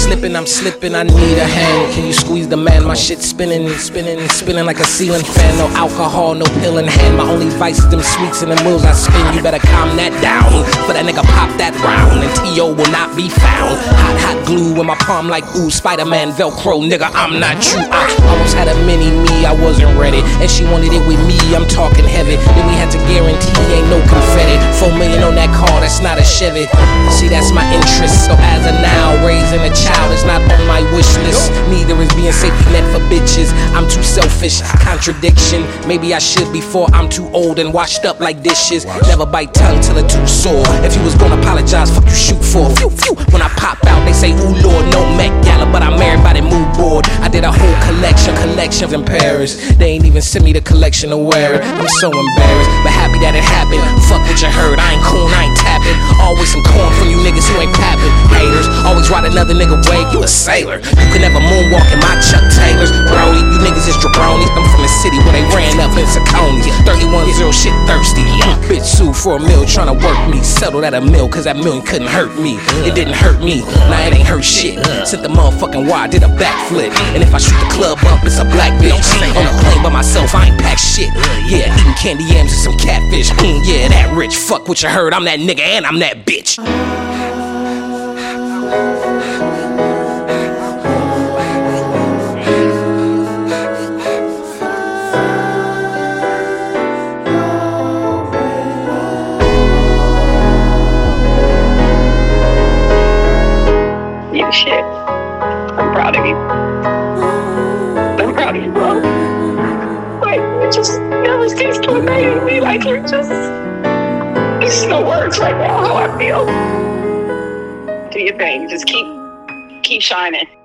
slipping, I'm slipping, I need a hand. Can you squeeze the man? My shit spinning, spinning, spinning like a ceiling fan. No alcohol, no pill in hand. My only vice is them sweets and them wheels I spin. You better calm that down, for that nigga pop that round, and T.O. will not be found. Hot glue in my palm like ooh, Spider-Man Velcro, nigga, I'm not you. I almost had a mini me, I wasn't ready, and she wanted it with me, I'm talking heavy. Then we had to guarantee ain't no confetti. 4 million on that car, that's not a Chevy. See, that's my interest, so as of now, raising a child is not on my wish list. Neither is being safety net for bitches. I'm too selfish, contradiction. Maybe I should before I'm too old and washed up like dishes. Never bite tongue till it too sore. If you was gonna apologize, fuck you shoot for. Phew, phew. When I pop out, they say, ooh Lord, no Met Gala, but I'm everybody mood board. I did a whole collections in Paris. They ain't even sent me the collection to wear it. I'm so embarrassed, but happy that it happened. Fuck what you heard, I ain't cool, I ain't tapping. Always some corn from you niggas who ain't papping. Haters, always ride another nigga wave, you a sailor. You can never moonwalk in my Chuck Taylors. Brody, you niggas is jabronis. I'm from the city where they ran up in Saconis. 31-0 shit thirsty. Bitch sued for a meal, tryna work me. Settled at a mill, cause that million couldn't hurt me. It didn't hurt me, now it ain't hurt shit. Sent the motherfucking wire, did a backflip. And if I shoot the club up, it's a black bitch. On a plane by myself, I ain't packed shit. Yeah, eating candy yams and some catfish. Yeah, that rich. Fuck what you heard, I'm that nigga and I'm that bitch. You shit. I'm proud of you. I'm proud of you, bro. Like, you just never cease to amaze me. Like, you're just... There's no words right now how I feel. Do your thing. Just keep shining.